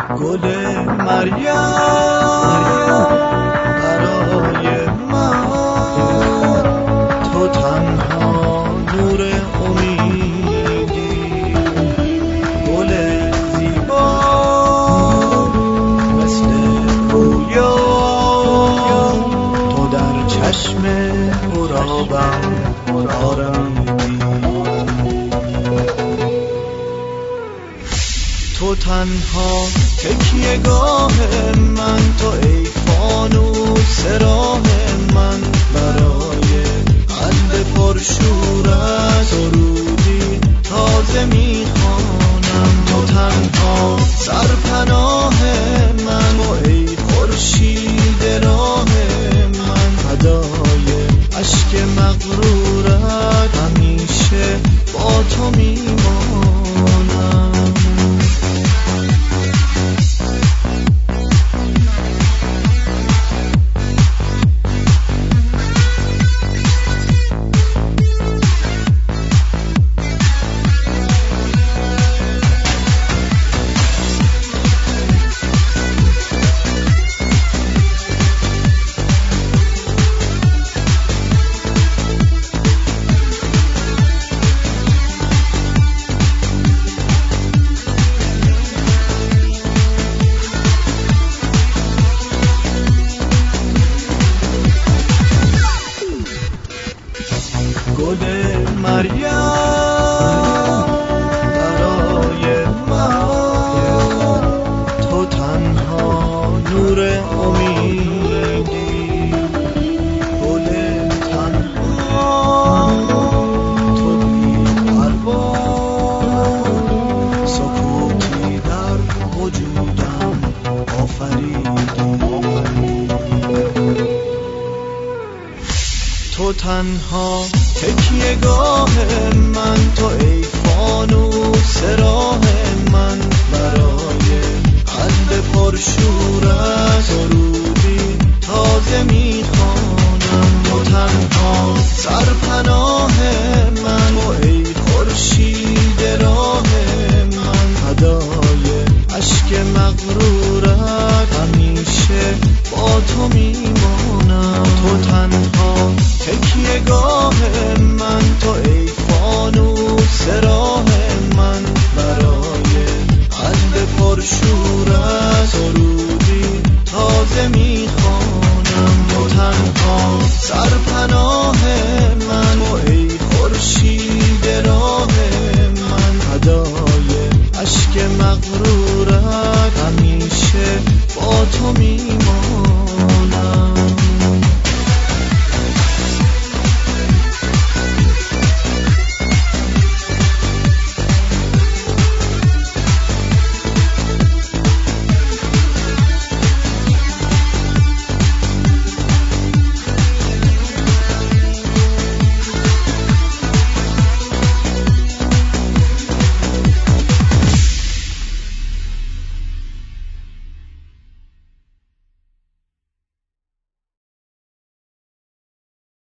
گل مریم برای من، تو تنها نور امیدی، گل زیبا مثل رویا، تو در چشم غرابم آرمیدی. تو تنها تکیه‌گاه من، تو ای فانوس راه من، برای قلب پرشورت سرودی تازه میخوانم. تو تنها سرپناه من و ای خورشید راه من، فدای اشک مغرورت همیشه با تو میمانم. گل مریم برای من، تو تنها نور امیدی، گل تنها تو بی پروا، سکوتی در وجودم آفریدی. تو تنها تکیه‌گاه من، تو ای فانوس راه من، برای قلب پرشورت سرودی تازه میخوانم. تو تنها سرپناه من و ای خورشید راه من، فدای اشک مغرورت همیشه با تو میمانم. تو تنها تکیه‌گاه من، تو ای فانوس راه من، برای قلب پرشورت سرودی تازه میخوانم. تو تنها سرپناه من و ای خورشید راه من، فدای اشک مغرورت همیشه با تو